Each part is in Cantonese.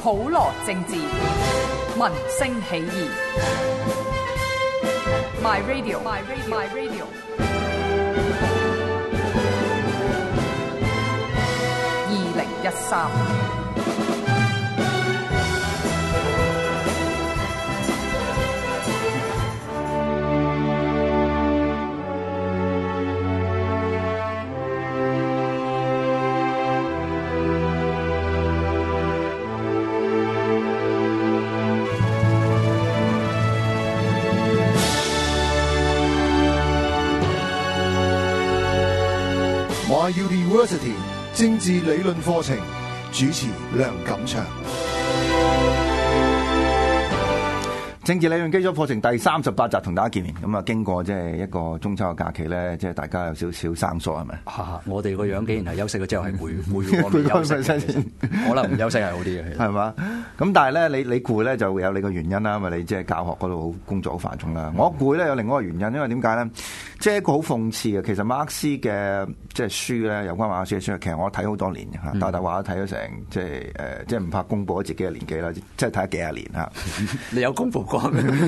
普羅政治，民聲起義。My Radio， My Radio。2013。 University 政治理論課程主持梁錦祥。政治理論基礎課程第38集同大家見面，咁啊經過即係一個中秋嘅假期咧，即係大家有少少生疏係咪？ 我哋個樣既然係休息咗之後係攰我哋休息，可能唔休息係好啲嘅， 係嘛？咁但係咧，你攰咧就會有你個原因啦，因為你即係教學嗰度工作好繁重啦。我攰咧有另外一個原因，因為點解咧？即係一個好諷刺嘅，其實馬克思嘅即係書咧，有關馬克思嘅書，其實我睇好多年嚇，大話都睇咗成即係唔怕公佈自己嘅年紀啦，即係睇咗幾廿年嚇。 你有公佈過？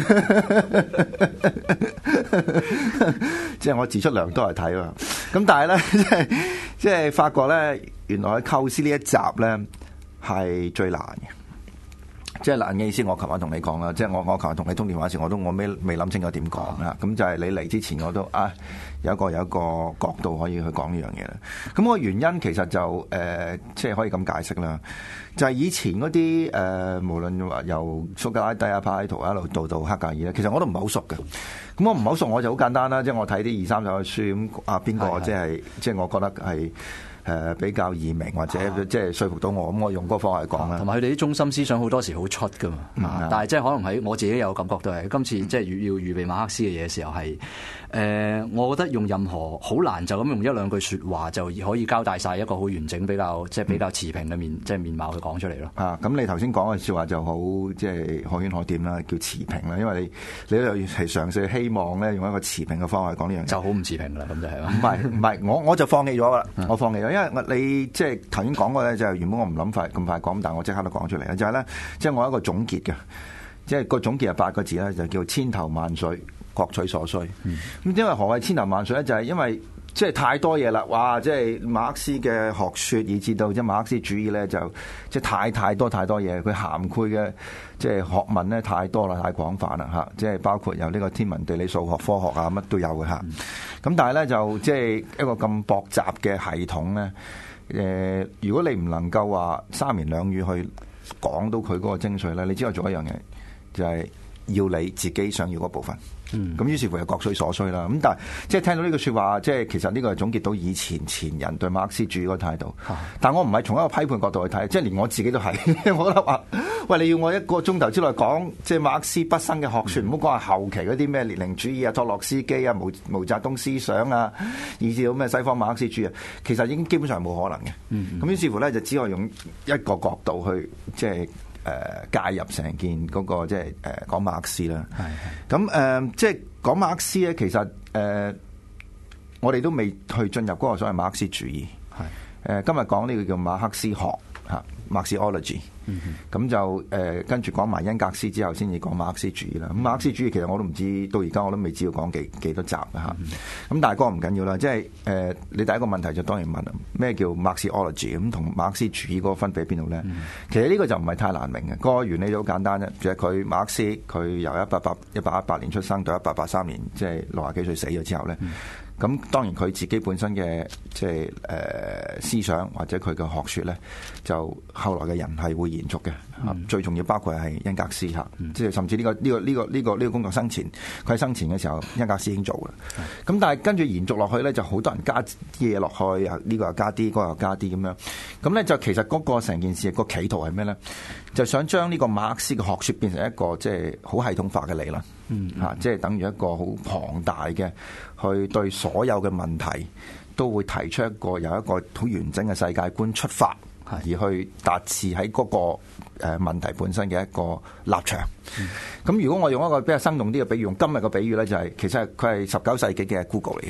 即係我自出糧都係睇啊，咁但係咧，即係發覺咧，原來構思呢一集咧係最難嘅。即係難嘅意思，我琴晚同你講啦，即係我琴日同你通電話時，我未諗清楚點講啦。咁就係你嚟之前，我都有一個角度可以去講呢樣嘢啦。咁個原因其實就即係可以咁解釋啦。就係以前嗰啲無論話由蘇格拉底啊、柏拉圖一路到黑格爾咧，其實我都唔係好熟嘅。咁我唔係好熟，我就好簡單啦，即係我睇啲2-3首嘅書，咁邊個即係我覺得係。比較易明或者即係說服到我，咁我用嗰個方法去講啦。 同埋佢哋啲中心思想好多時好出噶嘛，但係即係可能喺我自己有感覺到係今次即係要預備馬克思嘅嘢嘅時候係我覺得用任何好難就咁用一兩句説話就可以交代晒一個好完整比較持平嘅面貌去講出嚟咯。 咁你頭先講嘅説話就好即係可圈可點啦，叫持平啦，因為你又係嘗試希望咧用一個持平嘅方法去講呢樣嘢， 就好唔持平啦，咁就係唔係，我就放棄咗啦，我放棄咗。因為你即係頭先講過咧，就係原本我唔諗咁快講，但係我即刻都講出嚟啦。就係咧，即係我有一個總結嘅，即係個總結係8個字咧，就叫千頭萬緒，各取所需。咁因為何謂千頭萬緒咧？就係因為即係太多嘢啦，哇！即係馬克思嘅學説，以至到即係馬克思主義咧，就即係太多嘢，佢涵蓋嘅即係學問咧太多啦，太廣泛啦嚇，即係包括有呢個天文地理數學科學啊，乜都有嘅嚇。咁但係咧就即係一個咁駁雜嘅系統咧，如果你唔能夠話三言兩語去講到佢嗰個精髓咧，你只可以做一樣嘢，就係要你自己想要嗰部分。咁於是乎係各取所需啦。咁但係即係聽到呢句説話，即係其實呢個係總結到以前人對馬克思主義嗰個態度。但我唔係從一個批判角度去睇，即係連我自己都係。我覺得話，喂，你要我1個鐘頭之內講即係馬克思畢生嘅學説，唔好講係後期嗰啲咩列寧主義啊、托洛斯基啊、毛澤東思想啊，以至到咩西方馬克思主義，其實已經基本上冇可能嘅。咁於是乎咧，就只可以用一個角度去即係。介入成件嗰個即係講馬克思啦，咁即係講馬克思咧，其實我哋都未去進入嗰個所謂馬克思主義。今日講呢個叫馬克思學嚇 Marxology。咁就跟住講埋恩格斯之後，先至講馬克思主義啦。咁馬克思主義其實我都唔知，到而家我都未知道講幾多集嘅嚇。咁但係嗰個唔緊要啦，即係你第一個問題就當然問咩叫 Marxology， 咁同馬克思主義嗰個分別喺邊度咧？其實呢個就唔係太難明嘅，個原理就好簡單啫。其實佢馬克思佢由1818年出生到1883年，即係60幾歲死咗之後咧。咁當然佢自己本身嘅即係思想或者佢嘅學説咧，就後來嘅人係會延續嘅。最重要包括係恩格斯嚇，即係甚至呢個工作生前，佢喺生前嘅時候，恩格斯已經做嘅。咁但係跟住延續落去咧，就好多人加啲嘢落去，呢個又加啲，嗰個又加啲咁樣。咁咧就其實嗰個成件事個企圖係咩咧？就想將呢個馬克思嘅學説變成一個即係好系統化嘅理論。即係等於一個好龐大嘅，去對所有嘅問題都會提出有一個好完整嘅世界觀出發，而去達至喺嗰個問題本身嘅一個立場。咁如果我用一個比較生動啲嘅比喻，用今日嘅比喻咧，就係其實佢係19世紀嘅 Google 嚟嘅。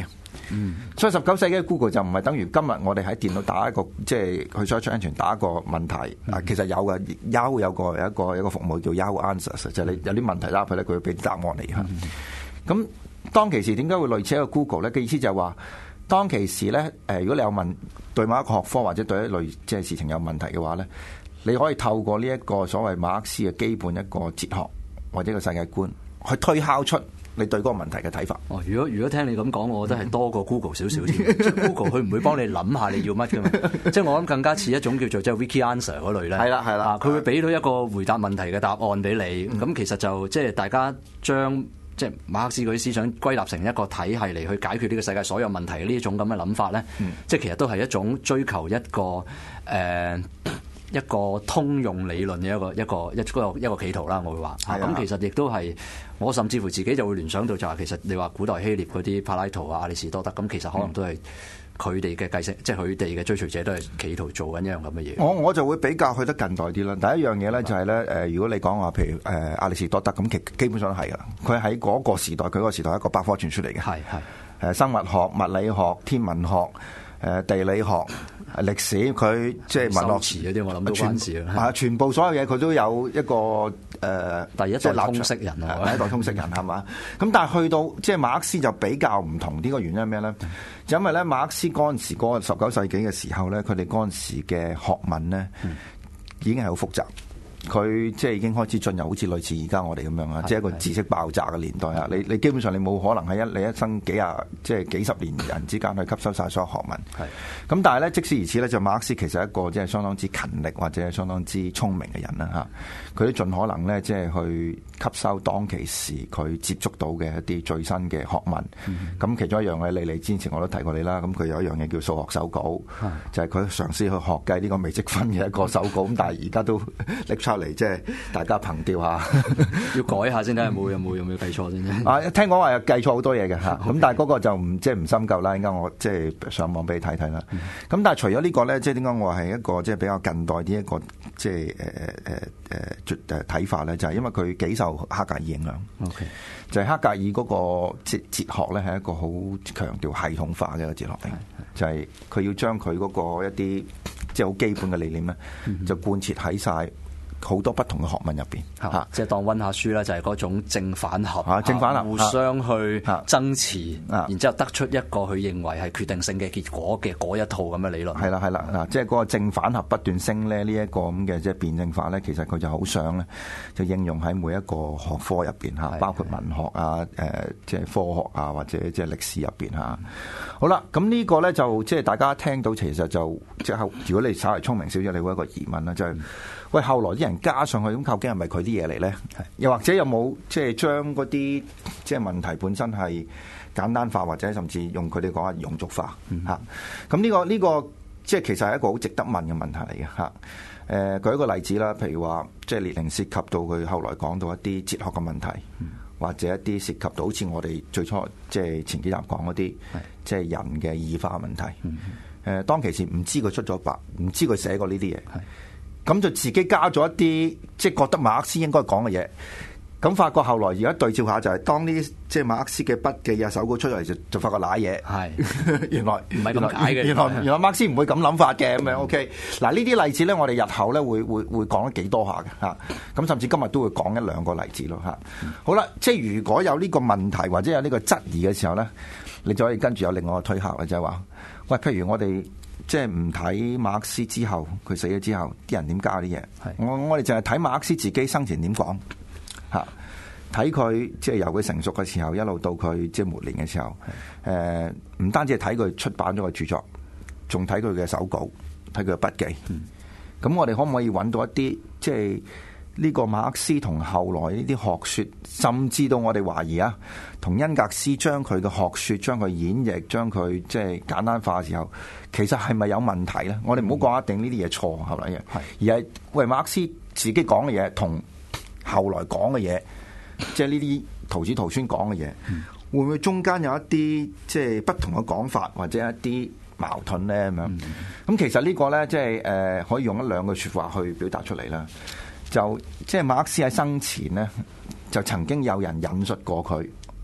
所以19世紀嘅 Google 就唔係等於今日我哋喺電腦打一個即係去 search engine 打一個問題。其實有嘅 Yahoo 有一個服務叫 Yahoo Answers， 就係你有啲問題打入去咧，佢會俾答案你嚇。咁當其時點解會類似一個 Google 咧？嘅意思就係話，當其時咧如果你有問對某一個學科或者對一類即係事情有問題嘅話咧，你可以透過呢一個所謂馬克思嘅基本一個哲學或者個世界觀去推敲出你對嗰個問題嘅睇法。 哦，如果聽你咁講，我覺得係多過 Google 少少添。Google 佢唔會幫你諗下你要乜嘅嘛。即係我諗更加似一種叫做即係 Wiki Answer 嗰類咧。 係啦， 佢會俾到一個回答問題嘅答案俾你。咁其實就即係大家將即係馬克思嗰啲思想歸納成一個體系嚟去解決呢個世界所有問題嘅呢一種咁嘅諗法咧。即係其實都係一種追求一個通用理論嘅一個企圖啦，我會話。咁其實亦都係我甚至乎自己就會聯想到就係其實你話古代希臘嗰啲柏拉圖啊、亞里士多德咁，其實可能都係佢哋嘅繼承，即係佢哋嘅追隨者都係企圖做緊一樣咁嘅嘢。我就會比較去得近代啲啦。第一樣嘢咧就係咧如果你講話譬如亞里士多德咁，基本上都係噶啦。佢喺嗰個時代，佢嗰個時代係一個百科全書嚟嘅。係生物學、物理學、天文學、地理學、歷史，佢即係文學詞嗰啲，我諗都關事啊！全部所有嘢佢都有一個第一代通識人啊， 第一代通識人係嘛？咁但係去到即係馬克思就比較唔同啲，個原因係咩咧？就因為咧馬克思嗰陣時嗰個19世紀嘅時候咧，佢哋嗰陣時嘅學問咧已經係好複雜。佢即係已經開始進入好似類似而家我哋咁樣啊，即係一個知識爆炸嘅年代啊！你基本上你冇可能喺你一生幾十年人之間去吸收晒所有學問。咁但係咧，即使如此咧，就馬克思其實係一個即係相當之勤力或者係相當之聰明嘅人啦嚇。佢都盡可能咧，即係去吸收當其時佢接觸到嘅一啲最新嘅學問。咁其中一樣嘅，你之前我都提過你啦。咁佢有一樣嘢叫數學手稿，就係佢嘗試去學計呢個微積分嘅一個手稿。咁但係而家都拎出嚟，即係大家憑吊下， 要改下先睇有冇計錯先。 聽講話有計錯好多嘢嘅嚇，咁但係嗰個就唔深究啦。而家我即係上網俾你睇睇啦。咁但係除咗呢個咧，即係點解我係一個即係比較近代啲一個即係睇法咧？就係因為佢幾受黑格爾影響。OK， 就係黑格爾嗰個哲學咧，係一個好強調系統化嘅一個哲學嚟，就係佢要將佢嗰個一啲即係好基本嘅理念咧，就貫徹喺晒好多不同嘅學問入邊嚇， 即係當溫下書啦，就係嗰種正反合，互相去爭持，然之後得出一個佢認為係決定性嘅結果嘅嗰一套咁嘅理論。係啦，嗱，即係嗰個正反合不斷升咧，呢一個咁嘅即係辯證法咧，其實佢就好想咧，就應用喺每一個學科入邊嚇，包括文學啊、即係科學啊，或者即係歷史入邊嚇。好啦，咁呢個咧就即係大家聽到，其實就即係如果你稍為聰明少少，你會有一個疑問啦，就係喂，後來啲人加上去，咁究竟係咪佢啲嘢嚟咧？又或者有冇即係將嗰啲即係問題本身係簡單化，或者甚至用佢哋講係庸俗化嚇？咁呢個即係其實係一個好值得問嘅問題嚟嘅嚇。舉一個例子啦，譬如話即係列寧涉及到佢後來講到一啲哲學嘅問題，或者一啲涉及到好似我哋最初即係前幾集講嗰啲，即係人嘅異化問題。當其時唔知佢出咗白，唔知佢寫過呢啲嘢。咁就自己加咗一啲，即係覺得馬克思應該講嘅嘢。咁發覺後來而家對照下，就係當呢啲即係馬克思嘅筆記啊手稿出嚟，就發覺瀨嘢。係原來唔係咁解嘅。原來馬克思唔會咁諗法嘅咁樣。OK，嗱呢啲例子咧，我哋日後咧會講得幾多下嘅嚇。咁甚至今日都會講一兩個例子咯嚇。好啦，即係如果有呢個問題或者有呢個質疑嘅時候咧，你就可以跟住有另外一個推敲嘅，就係話，喂，譬如我哋即係唔睇馬克思之後，佢死咗之後，啲人點加啲嘢？我哋淨係睇馬克思自己生前點講嚇，睇佢即係由佢成熟嘅時候，一路到佢即係末年嘅時候，唔單止係睇佢出版咗個著作，仲睇佢嘅手稿，睇佢嘅筆記。咁我哋可唔可以揾到一啲即係呢個馬克思同後來呢啲學説，甚至到我哋懷疑啊，同恩格斯將佢嘅學説、將佢演繹、將佢即係簡單化嘅時候，其實係咪有問題咧？我哋唔好講一定呢啲嘢錯係咪嘅，而係喂馬克思自己講嘅嘢同後來講嘅嘢，即係呢啲徒子徒孫講嘅嘢，會唔會中間有一啲即係不同嘅講法，或者一啲矛盾咧咁樣？咁其實呢個咧即係可以用一兩句説話去表達出嚟啦。就即係馬克思喺生前咧，就曾經有人引述過佢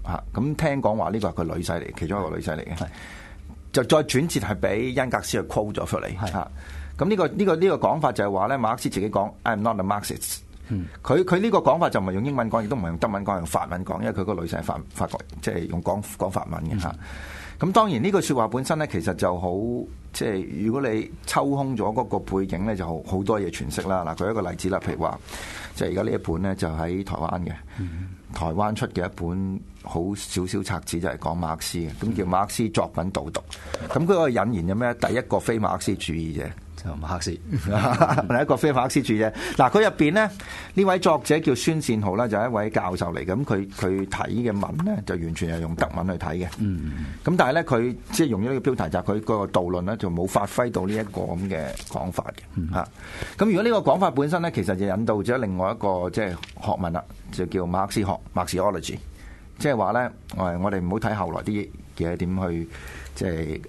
嚇，咁聽講話呢個係佢女婿嚟，其中一個女婿嚟嘅，就再轉折係俾恩格斯去 quote 咗出嚟嚇。咁呢個講法就係話咧，馬克思自己講 I'm not a Marxist。佢呢個講法就唔係用英文講，亦都唔係用德文講，用法文講，因為佢個女婿係法國，即係用講法文嘅嚇。咁當然呢句説話本身咧，其實就好即係如果你抽空咗嗰個背景咧，就好多嘢詮釋啦。嗱，舉一個例子啦，譬如話，即係而家呢一本咧就喺台灣嘅，台灣出嘅一本好少少冊子就係講馬克思嘅，咁叫馬克思作品導讀。咁佢個引言有咩？第一個非馬克思主義者。 就馬克思， 第一個非馬克思主義者。嗱，佢入邊咧呢位作者叫孫善豪啦，就係一位教授嚟嘅。咁佢睇嘅文咧就完全係用德文去睇嘅。咁但係咧佢即係用咗呢個標題，就係佢個導論咧就冇發揮到呢一個咁嘅講法嘅嚇。咁如果呢個講法本身咧，其實就引導咗另外一個即係學問啦，就叫馬克思學 （Marxology）。即係話咧，我哋唔好睇後來啲嘢點去即係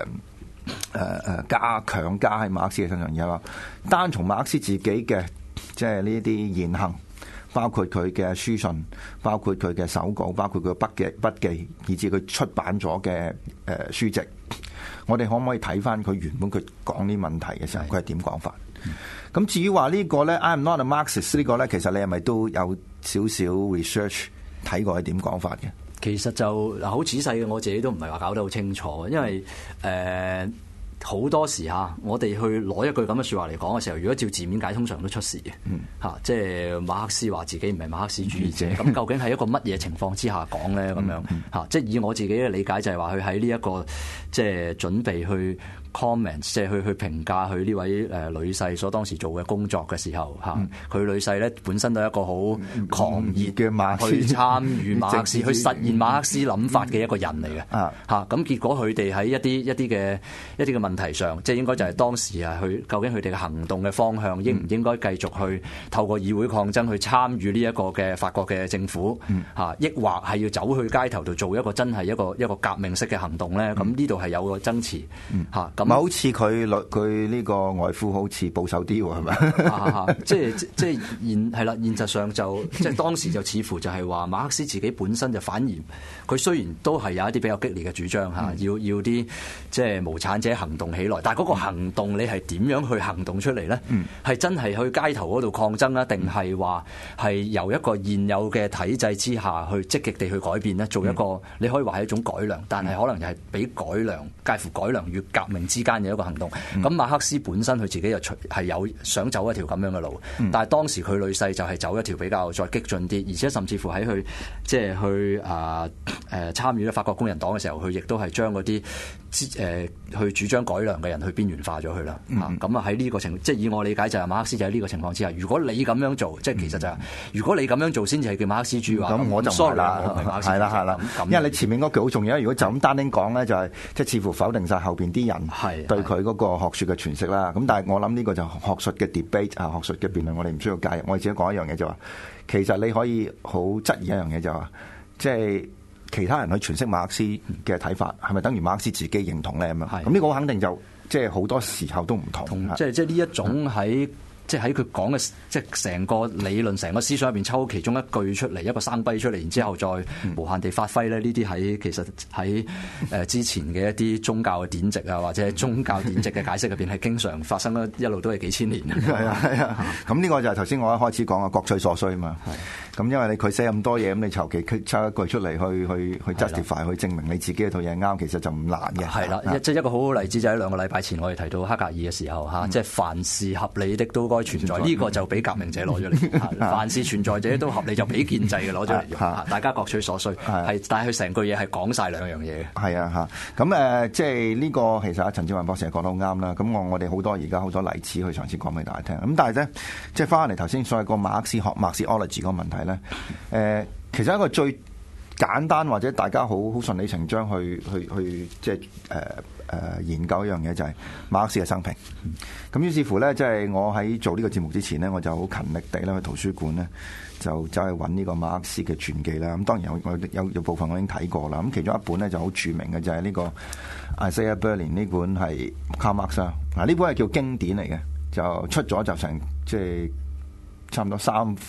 強加喺馬克思嘅身上，而係話單從馬克思自己嘅即係呢啲言行，包括佢嘅書信，包括佢嘅手稿，包括佢嘅筆記，以至佢出版咗嘅書籍，我哋可唔可以睇翻佢原本佢講呢問題嘅時候，佢係點講法？咁至於話呢個咧 ，I'm not a Marxist 呢個咧，其實你係咪都有少少 research 睇過係點講法嘅？ 其實就好仔細嘅，我自己都唔係話搞得好清楚，因為好多時我哋去攞一句咁嘅説話嚟講嘅時候，如果照字面解，通常都出事嘅即係馬克思話自己唔係馬克思主義者，咁究竟係一個乜嘢情況之下講咧？咁樣即係以我自己嘅理解就係話，佢喺呢一個即係準備去comment， 即係去評價佢呢位女婿所當時做嘅工作嘅時候佢女婿咧本身都係一個好狂熱嘅馬克思去參與馬克思去實現馬克思諗法嘅一個人嚟嘅咁結果佢哋喺一啲嘅問題上，即係應該就係當時去究竟佢哋嘅行動嘅方向應唔應該繼續去透過議會抗爭去參與呢一個嘅法國嘅政府抑或係要走去街頭度做一個真係一個革命式嘅行動咧？咁呢度係有個爭持咁。 好似佢呢個外父好似保守啲喎，係咪？ 即係現實上就即係當時就似乎就係話馬克思自己本身就反而佢雖然都係有一啲比較激烈嘅主張要啲即係無產者行動起來，但係嗰個行動你係點樣去行動出嚟咧？係真係去街頭嗰度抗爭啊，定係話係由一個現有嘅體制之下去積極地去改變咧？做一個你可以話係一種改良，但係可能係比改良介乎改良與革命之間嘅一個行動。咁馬克思本身佢自己就係有想走一條咁樣嘅路，但係當時佢女婿就係走一條比較再激進啲，而且甚至乎喺佢即係去參與咗法國工人黨嘅時候，佢亦都係將嗰啲去主張改良嘅人去邊緣化咗佢啦。咁喺呢個情況，即係以我理解就係馬克思就喺呢個情況之下，如果你咁樣做，即係其實就係如果你咁樣做先至係叫馬克思主義話，咁我就唔係啦，係啦，因為你前面嗰句好重要，如果就咁單丁講咧，就係即係似乎否定晒後邊啲人對佢嗰個學術嘅詮釋啦。咁但係我諗呢個就學術嘅 debate 學術嘅辯論，我哋唔需要介入。我哋只係講一樣嘢就話，其實你可以好質疑一樣嘢就話，即係其他人去詮釋馬克思嘅睇法，係咪等於馬克思自己認同咧？咁樣咁呢個肯定就即係好多時候都唔同。 即係呢一種喺即係喺佢講嘅即係成個理論、成個思想入邊抽其中一句出嚟，一個生逼出嚟，然之後再無限地發揮咧。呢啲喺其實喺之前嘅一啲宗教嘅典籍啊，或者宗教典籍嘅解釋入邊係經常發生啦，一路都係幾千年。 係啊，咁呢個就係頭先我一開始講嘅各取所需嘛。咁因為佢寫咁多嘢，咁你求其抽一句出嚟去 justify 去證明你自己嘅套嘢啱，其實就唔難嘅。係啦， 即係一個好好例子就喺2個禮拜前我哋提到黑格爾嘅時候即係凡是合理的都該存在，呢個就俾革命者攞咗嚟。凡是存在者都合理，就俾建制嘅攞咗嚟用。大家各取所需，係但係佢成句嘢係講晒兩樣嘢嘅。係啊咁即係呢個其實阿陳志雲博士講得好啱啦。咁我哋好多而家好多例子去嘗試講俾大家聽。咁但係咧，即係翻嚟頭先所謂個馬克思學 Marxology 個問題咧，其實一個最簡單或者大家好順理成章去即係研究一樣嘢就係馬克思嘅生平。咁於是乎咧，即係我喺做呢個節目之前呢，我就好勤力地咧去圖書館咧就走去揾呢個馬克思嘅傳記啦。咁當然有部分我已經睇過啦。咁其中一本咧就好著名嘅就係呢個 Isaiah Berlin 呢本係 Karl Marx 啦。嗱，呢本係叫經典嚟嘅，就出咗就成即係差唔多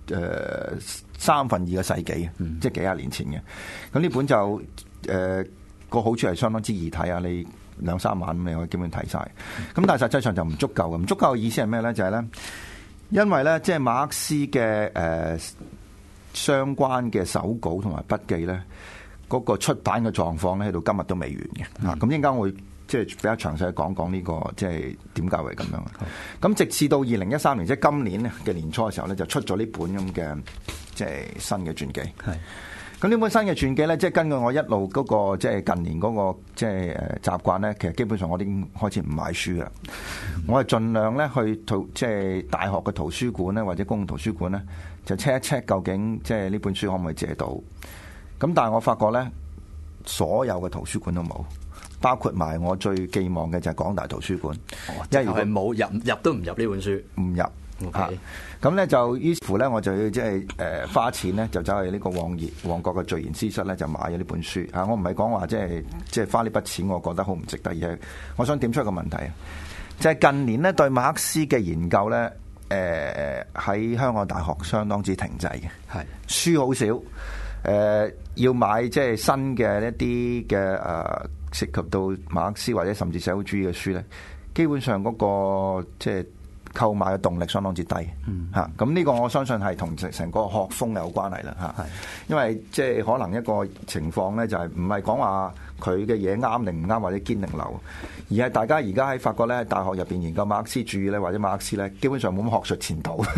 2/3嘅世紀，即係幾廿年前嘅。咁呢本就個好處係相當之易睇啊！你2-3晚咁你可以基本睇晒。咁但係實際上就唔足夠嘅。唔足夠嘅意思係咩咧？就係咧，因為咧即係馬克思嘅相關嘅手稿同埋筆記咧，嗰個出版嘅狀況咧，喺到今日都未完嘅。咁應該會即係比較詳細講講呢個即係點解會咁樣。咁直至到2013年，即係今年嘅年初嘅時候咧，就出咗呢本咁嘅即係新嘅傳記。咁呢本新嘅傳記咧，即係根據我一路嗰個即係近年嗰個即係習慣咧，其實基本上我已經開始唔買書啦。我係盡量咧去即係大學嘅圖書館咧，或者公共圖書館咧，就 check 一 check 究竟即係呢本書可唔可以借到。咁但係我發覺咧，所有嘅圖書館都冇，包括埋我最寄望嘅就係港大圖書館， 因為如果係冇入都唔入呢本書， 唔入。咁咧就於是乎咧，我就要即係花錢咧，就走去呢個旺角嘅聚賢詩室咧，就買咗呢本書嚇。我唔係講話即係花呢筆錢，我覺得好唔值得，而係我想點出一個問題，就係近年咧對馬克思嘅研究咧，喺香港大學相當之停滯嘅，係書好少，要買即係新嘅一啲嘅涉及到馬克思或者甚至社會主義嘅書咧，基本上嗰個即係購買嘅動力相當之低，咁呢個我相信係同成個學風有關係啦，因為即係可能一個情況咧，就係唔係講話佢嘅嘢啱定唔啱或者堅定流，而係大家而家喺發覺咧，大學入邊研究馬克思主義咧或者馬克思咧，基本上冇乜學術前途，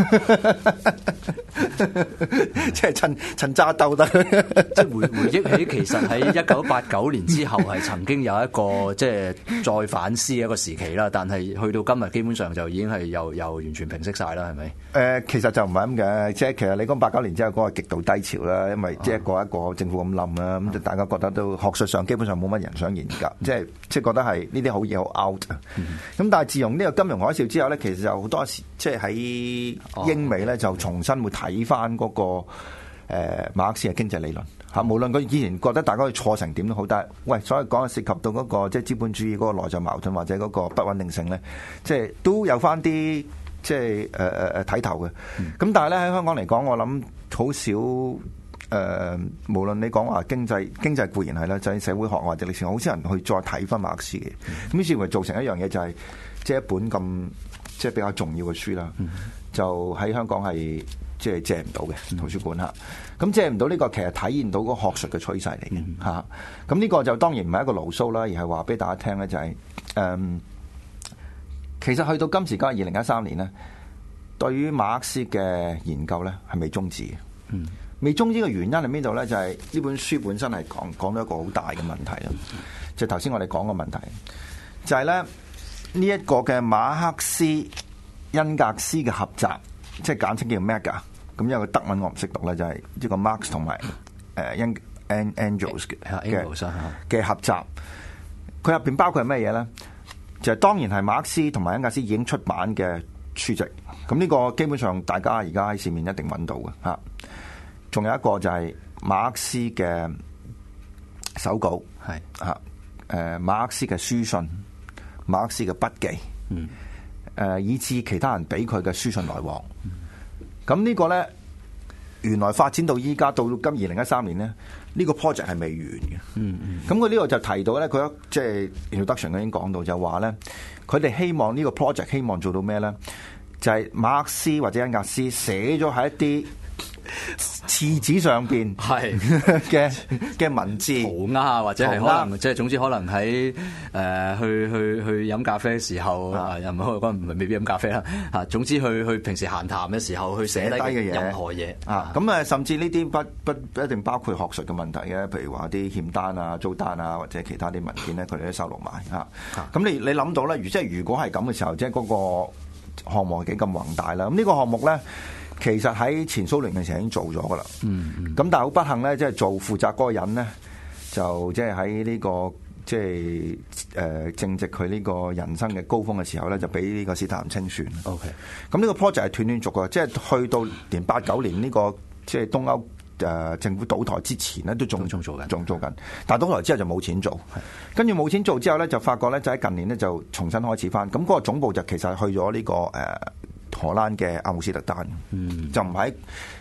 即係趁揸兜得。 即係回憶起，其實喺1989年之後係曾經有一個即係再反思嘅一個時期啦，但係去到今日基本上就已經係又完全平息晒啦，係咪？ 其實就唔係咁嘅，即係其實你講89年之後嗰個極度低潮啦，因為即係一個政府咁冧啦，咁就大家覺得都學術上基本上冇乜人想研究，即係覺得係呢啲好嘢好 out。咁但係自從呢個金融海嘯之後咧，其實就好多時即係喺英美咧就重新會睇翻嗰個馬克思嘅經濟理論嚇，無論佢以前覺得大家去錯成點都好，但係喂，所以講涉及到嗰個即係資本主義嗰個內在矛盾或者嗰個不穩定性咧，即係都有翻啲即係睇頭嘅。咁但係咧喺香港嚟講，我諗好少。無論你講話經濟固然係啦，就係社會學或者歷史，好少人去再睇翻馬克思嘅。咁於是乎造成一樣嘢就係，即係一本咁即係比較重要嘅書啦，就喺香港係即係借唔到嘅圖書館嚇。咁借唔到呢個其實體現到個學術嘅趨勢嚟嘅嚇。咁呢個就當然唔係一個牢騷啦，而係話俾大家聽咧，就係其實去到今時今日2013年咧，對於馬克思嘅研究咧係未終止嘅。未終止嘅原因係邊度咧？就係呢本書本身係講到一個好大嘅問題啦。就頭先我哋講嘅問題，就係咧呢一個嘅馬克思恩格斯嘅合集，即係簡稱叫 Mega。咁因為德文我唔識讀咧，就係呢個 Marx 同埋Engels 嘅合集。佢入邊包括係咩嘢咧？就係當然係馬克思同埋恩格斯已經出版嘅書籍。咁呢個基本上大家而家喺市面一定揾到嘅嚇。仲有一個就係馬克思嘅手稿，係嚇，馬克思嘅書信，馬克思嘅筆記，以至其他人俾佢嘅書信來往。咁呢個咧，原來發展到依家到今2013年咧，呢個 project 係未完嘅。咁佢呢個就提到咧，佢即係 introduction 已經講到，就話咧，佢哋希望呢個 project 希望做到咩咧？就係馬克思或者恩格斯寫咗喺一啲廁紙上邊係嘅文字塗鴉，或者係可能即係總之可能喺去飲咖啡嘅時候又唔係可能未必飲咖啡啦嚇。總之去平時閒談嘅時候去寫低嘅嘢，任何嘢啊。咁甚至呢啲不一定包括學術嘅問題嘅，譬如話啲欠單啊、租單啊或者其他啲文件咧，佢哋都收錄埋嚇。咁你諗到咧，如果係咁嘅時候，即係嗰個項目幾咁宏大啦。咁呢個項目咧，其實喺前蘇聯嘅時候已經做咗噶啦。咁但係好不幸咧，即係做負責嗰個人咧，就即係喺呢個即係正值佢呢個人生嘅高峰嘅時候咧，就俾呢個斯大林清算。OK。咁呢個 project 係斷斷續嘅，即係去到連89年呢個即係東歐政府倒台之前咧，都仲做緊。但係倒台之後就冇錢做，跟住冇錢做之後咧，就發覺咧就喺近年咧就重新開始翻。咁嗰個總部就其實去咗呢個荷蘭嘅阿姆斯特丹，就唔喺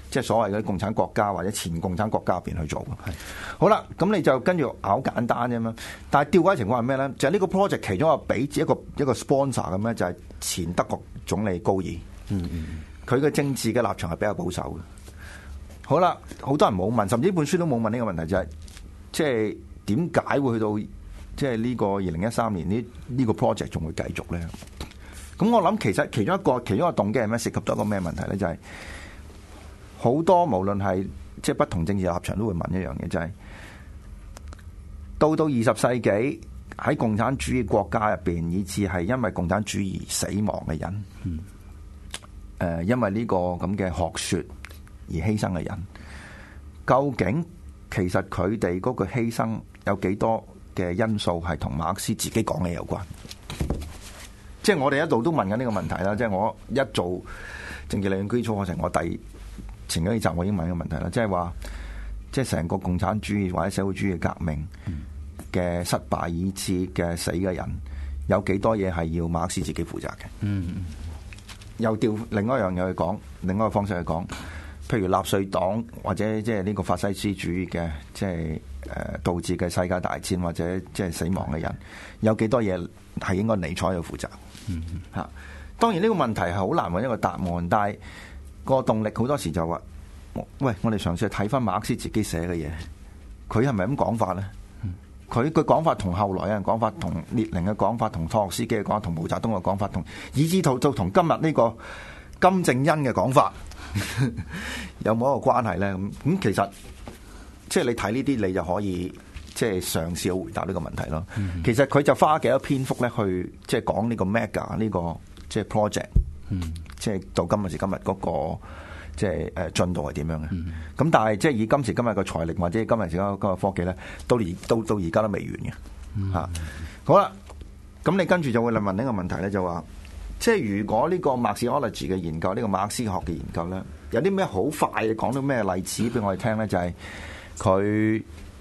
即係所謂嗰啲共產國家或者前共產國家入邊去做嘅。好啦，咁你就跟住好簡單啫嘛。但係吊詭情況係咩咧？就係、是、呢個 project 其中一個俾一個 sponsor 咁咧，就係前德國總理高爾。佢嘅政治嘅立場係比較保守嘅。好啦，好多人冇問，甚至呢本書都冇問呢個問題，就係即係點解會去到即係呢個2013年呢個 project 仲會繼續咧？咁我諗其實其中一個動機係咩？涉及到一個咩問題咧？就係好多無論係即係不同政治立場都會問一樣嘢，就係到20世紀喺共產主義國家入邊，以至係因為共產主義死亡嘅人，因為呢個咁嘅學說而犧牲嘅人，究竟其實佢哋嗰個犧牲有幾多嘅因素係同馬克思自己講嘅有關？即係我哋一度都問緊呢個問題啦。即係我一做政治理論基礎課程，我前幾集我已經問呢個問題啦。即係話，即係成個共產主義或者社會主義革命嘅失敗以至嘅死嘅人，有幾多嘢係要馬克思自己負責嘅？又調另外一樣嘢去講，另外一個方式去講，譬如納粹黨或者即係呢個法西斯主義嘅，即係導致嘅世界大戰或者即係死亡嘅人，有幾多嘢係應該尼采去負責？嚇，當然呢個問題係好難揾一個答案，但係個動力好多時就話：喂，我哋嘗試去睇翻馬克思自己寫嘅嘢，佢係咪咁講法咧？佢講法同後來有人講法，同列寧嘅講法，同托洛斯基嘅講法，同毛澤東嘅講法，同以至到同今日呢個金正恩嘅講法有冇一個關係咧？咁其實即係你睇呢啲，你就可以即係嘗試去回答呢個問題咯。其實佢就花幾多篇幅咧，去即係講呢個 mega 呢個即係 project，即係到今時今日嗰個即係進度係點樣嘅？咁但係即係以今時今日嘅財力或者今日而家個科技咧，到而家都未完嘅嚇。好啦，咁你跟住就會問呢個問題咧，就話即係如果呢個 Marxology 嘅研究，呢個馬克思學嘅研究咧，有啲咩好快講到咩例子俾我哋聽咧？就係佢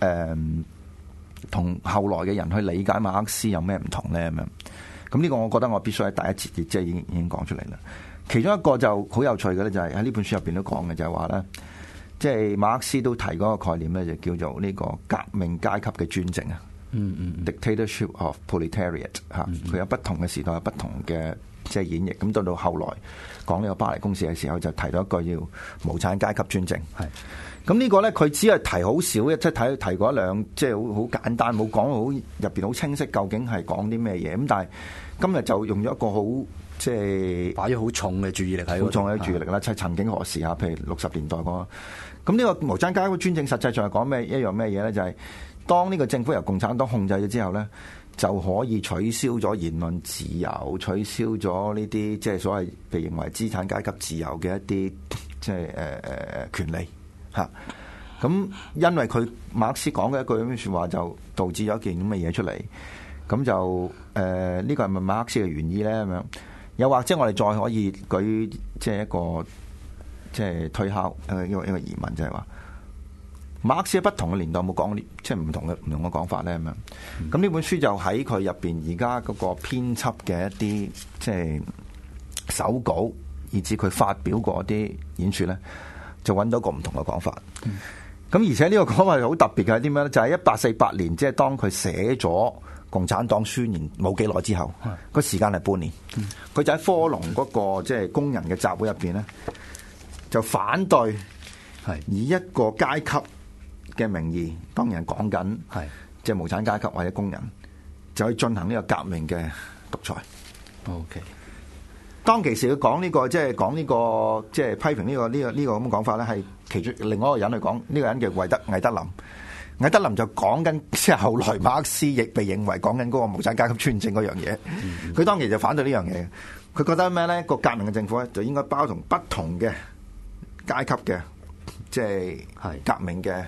同後來嘅人去理解馬克思有咩唔同咧？咁樣咁呢個我覺得我必須喺第一節即係已經講出嚟啦。其中一個就好有趣嘅咧，就係喺呢本書入邊都講嘅，就係話咧，即係馬克思都提嗰個概念咧，就叫做呢個革命階級嘅專政啊。Dictatorship of proletariat 嚇，佢有不同嘅時代有不同嘅即係演繹。咁到後來講呢個巴黎公視嘅時候，就提到一個叫無產階級專政。係咁呢個咧，佢只係提好少，即係提過一兩，即係好簡單，冇講好入邊好清晰究竟係講啲咩嘢。咁但係今日就用咗一個好。即係擺咗好重嘅注意力喺， 好重嘅注意力啦。即係曾經何時啊？譬如60年代嗰咁呢個無產階級專政，實際上係講一樣咩嘢咧？就係當呢個政府由共產黨控制咗之後咧，就可以取消咗言論自由，取消咗呢啲即係所謂被認為資產階級自由嘅一啲即係權利嚇。咁因為佢馬克思講嘅一句咁嘅説話，就導致咗一件咁嘅嘢出嚟。咁就呢個係咪馬克思嘅原意咧？咁樣。又或者我哋再可以舉即係一個即係推敲一個疑問，就係話馬克思喺不同嘅年代有冇講即係唔同嘅講法咧？咁樣咁呢本書就喺佢入邊而家嗰個編輯嘅一啲即係手稿，以至佢發表過一啲演說咧，就揾到個唔同嘅講法。咁而且呢個講法係好特別嘅係點樣咧？就係1848年，即係當佢寫咗共產黨宣言冇幾耐之後，個時間係半年，佢就喺科隆嗰個即係工人嘅集會入邊咧，就反對以一個階級嘅名義，當然係講緊即係無產階級或者工人，就去進行呢個革命嘅獨裁。 OK， 當其時佢講呢個即係講呢個即係批評呢個咁嘅講法咧，係其中另外一個人去講，呢個人叫魏德林。魏德林就講緊，即係後來馬克思亦被認為講緊嗰個無產階級專政嗰樣嘢。佢當其時就反對呢樣嘢，佢覺得咩咧？個革命嘅政府咧就應該包同不同嘅階級嘅，即係革命嘅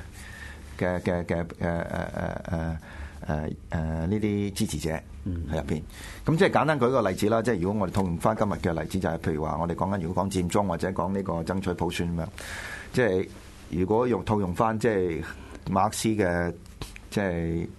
呢啲支持者喺入邊。咁即係簡單舉個例子啦，即係如果我哋套用翻今日嘅例子，就係譬如話我哋講緊如果講佔中或者講呢個爭取普選咁樣，即係如果套用翻即係馬克思嘅即係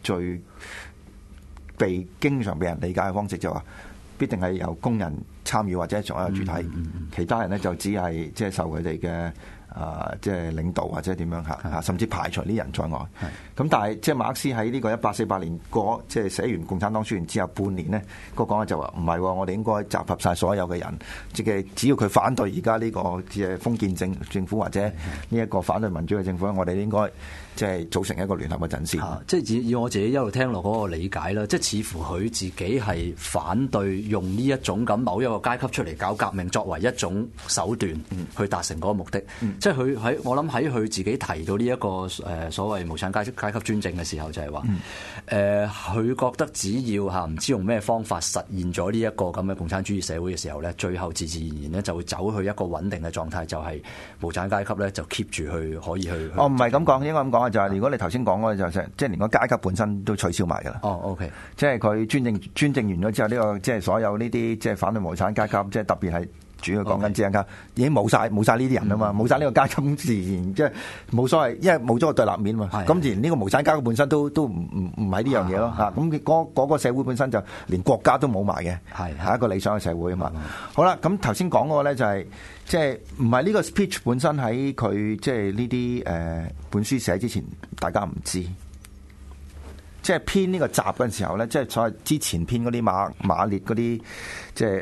最經常被人理解嘅方式，就話必定係由工人參與或者作為主體，其他人咧就只係即係受佢哋嘅即係領導或者點樣嚇，甚至排除呢人在外。咁但係即係馬克思喺呢個1848年即係寫完《共產黨書言》之後半年呢，個講法就話唔係，我哋應該集合晒所有嘅人，即係只要佢反對而家呢個嘅封建政府或者呢一個反對民主嘅政府，我哋應該即係組成一個聯合嘅陣線。 即係以我自己一路聽落嗰個理解啦，即係似乎佢自己係反對用呢一種咁某一個階級出嚟搞革命作為一種手段去達成嗰個目的。即係佢我諗喺佢自己提到呢一個所謂無產階級專政嘅時候，就係話佢覺得只要唔知用咩方法實現咗呢一個咁嘅共產主義社會嘅時候咧，最後自自然然咧就會走去一個穩定嘅狀態，就係無產階級咧就 keep 住去可以去。 唔係咁講，應該咁講就係如果你頭先講嗰個就即係連個階級本身都取消埋㗎啦。 OK， 即係佢專政完咗之後，呢個即係所有呢啲即係反對無產階級，即係特別係主要講緊資產階級已經冇晒呢啲人啊嘛，冇晒呢個階級，自然即係冇所謂，因為冇咗個對立面嘛。咁自然呢個無產階級本身都唔係呢樣嘢咯嚇。咁嗰個社會本身就連國家都冇埋嘅，係一個理想嘅社會啊嘛。好啦，咁頭先講嗰個咧就係即係唔係呢個 speech 本身喺佢即係呢啲本書寫之前，大家唔知。即係編呢個集嗰陣時候咧，即係所謂之前編嗰啲馬列嗰啲，即係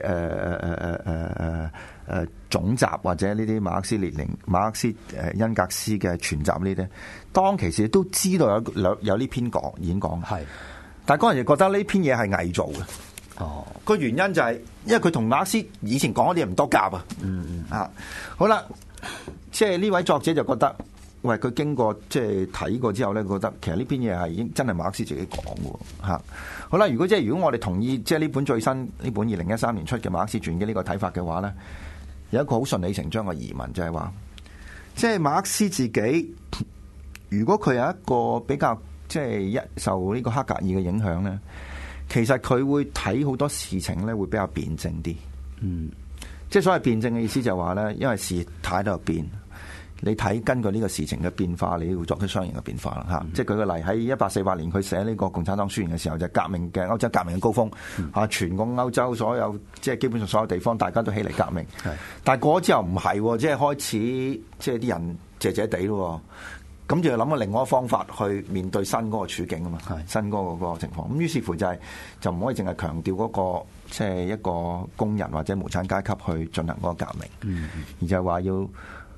總集或者呢啲馬克思列寧、馬克思恩格斯嘅全集呢啲，當其時都知道有呢篇演講，係，但係嗰陣時覺得呢篇嘢係偽造嘅。個原因就係因為佢同馬克思以前講嗰啲嘢唔多夾啊。好啦，即係呢位作者就覺得。喂，佢經過即係睇過之後咧，覺得其實呢篇嘢係已經真係馬克思自己講嘅嚇。好啦，如果我哋同意即係呢本最新呢本2013年出嘅馬克思傳記呢個睇法嘅話咧，有一個好順理成章嘅疑問就係話，即係馬克思自己如果佢有一個比較即係受呢個黑格爾嘅影響咧，其實佢會睇好多事情咧會比較辯證啲。即係所謂辯證嘅意思就係話咧，因為事態都有變。你睇根據呢個事情嘅變化，你要作出相應嘅變化啦嚇。即係舉個例，喺1848年佢寫呢個共產黨書言嘅時候，就係革命嘅歐洲革命嘅高峰嚇，全個歐洲所有即係基本上所有地方大家都起嚟革命。但係過咗之後唔係，即係開始即係啲人謝謝地咯。咁就要諗下另外一個方法去面對新嗰個處境啊嘛，新嗰個情況。咁於是乎就唔可以淨係強調嗰個即係一個工人或者無產階級去進行嗰個革命，而就係話要。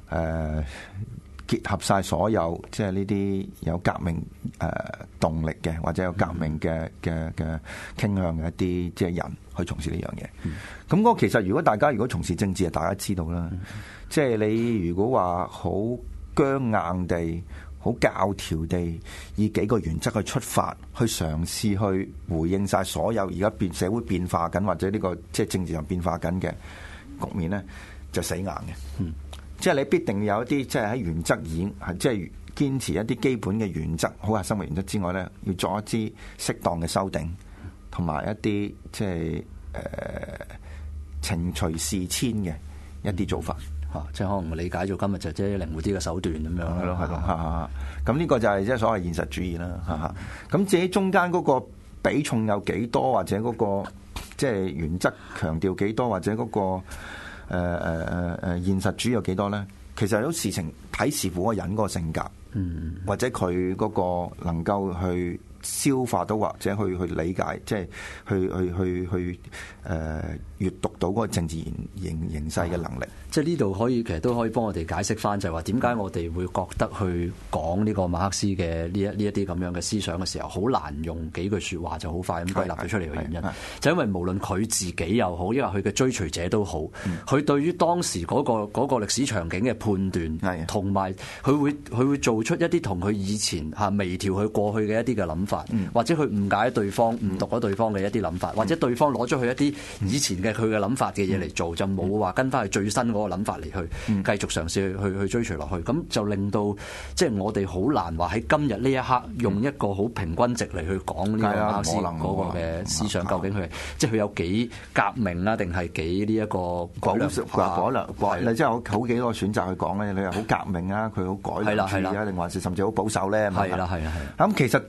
結合晒所有即係呢啲有革命動力嘅或者有革命嘅傾向嘅一啲即係人去從事呢樣嘢。咁嗰其實如果從事政治，大家知道啦，即係你如果話好僵硬地、好教條地以幾個原則去出發，去嘗試去回應晒所有而家社會變化緊或者呢個即係政治上變化緊嘅局面咧，就死硬嘅。即係你必定有一啲即係喺原則以即係堅持一啲基本嘅原則、好核心嘅原則之外咧，要作一啲適當嘅修訂，同埋一啲即係情隨事遷嘅一啲做法嚇。 即係可能理解咗今日就即係靈活啲嘅手段咁樣。係咯，係咯。 咁呢個就係即係所謂現實主義啦。咁至於中間嗰個比重有幾多，或者嗰個即係原則強調幾多，或者嗰個現實主義有幾多咧？其實有事情睇視乎嗰個人嗰個性格，或者佢嗰個能夠去消化到或者去理解，即係去閱讀到嗰個政治形勢嘅能力。 即係呢度其實都可以幫我哋解釋翻，就係話點解我哋會覺得去講呢個馬克思嘅呢一啲咁樣嘅思想嘅時候，好難用幾句説話就好快咁歸納咗出嚟嘅原因，就因為無論佢自己又好，因為佢嘅追隨者都好，佢對於當時嗰個歷史場景嘅判斷，同埋佢會做出一啲同佢以前微調佢過去嘅一啲嘅諗法，或者佢誤解對方、誤讀咗對方嘅一啲諗法，或者對方攞咗佢一啲以前嘅佢嘅諗法嘅嘢嚟做，就冇話跟翻佢最新嗰個諗法嚟去繼續嘗試去追隨落去，咁就令到即係我哋好難話喺今日呢一刻用一個好平均值嚟去講呢個馬克思嗰個嘅思想，究竟佢即係佢有幾革命啊，定係幾呢一個改良化？ 你即係好幾個選擇去講咧，你係好革命啊，佢好改良主義啊，定還是甚至好保守咧？ 係啦。 咁其實即係大家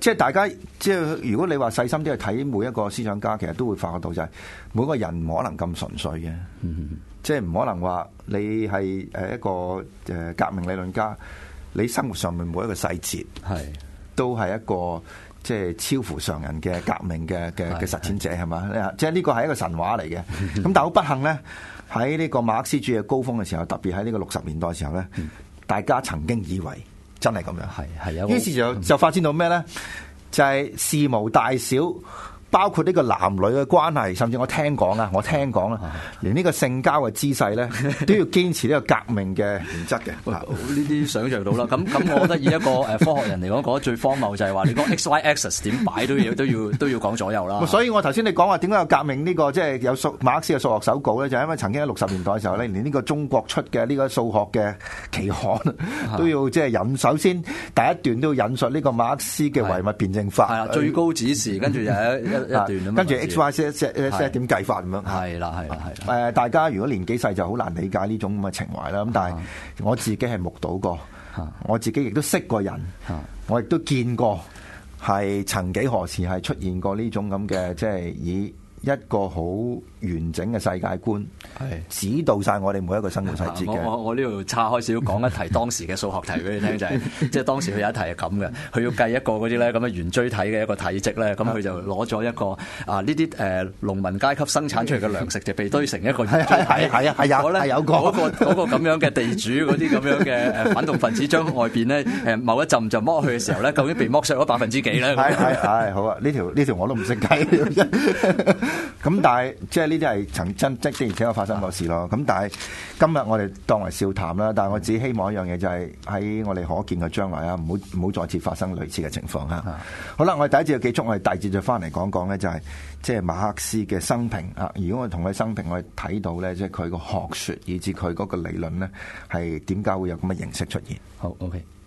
咧，即係如果你話細心啲去睇每一個思想家，其實都會發覺到就係每個人唔可能咁純粹嘅，即係唔可能話你係一個革命理論家，你生活上面每一個細節都係一個即係超乎常人嘅革命嘅實踐者係嘛？即係呢個係一個神話嚟嘅。咁但係好不幸咧，喺呢個馬克思主義嘅高峰嘅時候，特別喺呢個60年代嘅時候咧，大家曾經以為真係咁樣，係於是就發展到咩咧？就係事無大小，包括呢個男女嘅關係，甚至我聽講啦，連呢個性交嘅姿勢咧，都要堅持呢個革命嘅原則嘅。 呢啲想像到啦。咁我覺得以一個科學人嚟講，覺得最荒謬就係話你講 XY axis 點擺都要講左右啦。 所以我頭先你講話點解有革命呢個即係有馬克思嘅數學手稿咧，就係因為曾經喺60年代嘅時候咧，連呢個中國出嘅呢個數學嘅期刊都要即係首先第一段都要引述呢個馬克思嘅唯物辯證法。 係啦，最高指示，跟住就一段咁。 跟住 X Y Z 點計法咁樣。係啦。大家如果年紀細就好難理解呢種咁嘅情懷啦。咁但係我自己係目睹過，我自己亦都識過人，我亦都見過係曾幾何時係出現過呢種咁嘅，即係以一個好完整嘅世界觀，指導晒我哋每一個生活細節嘅。 我呢度岔開少少講一題當時嘅數學題俾你聽，就係即係當時佢有一題係咁嘅，佢要計一個嗰啲咧咁嘅圓錐體嘅一個體積咧，咁佢就攞咗一個呢啲農民階級生產出嚟嘅糧食就被堆成一個圓錐體。係有個嗰個咁樣嘅地主嗰啲咁樣嘅反動分子將外邊咧某一陣就剝去嘅時候咧，究竟被剝削咗幾%咧？ 係好啊！呢條我都唔識計。咁但係即係呢啲係曾真的而且確發生過事咯。咁但係今日我哋當為笑談啦。但係我只希望一樣嘢就係喺我哋可見嘅將來啊，唔好再次發生類似嘅情況啊。好啦，我哋第一節嘅結束，我哋第二節就翻嚟講講咧，就係即係馬克思嘅生平啊。如果我同佢生平，我哋睇到咧，即係佢個學說以至佢嗰個理論咧，係點解會有咁嘅形式出現。 好 OK。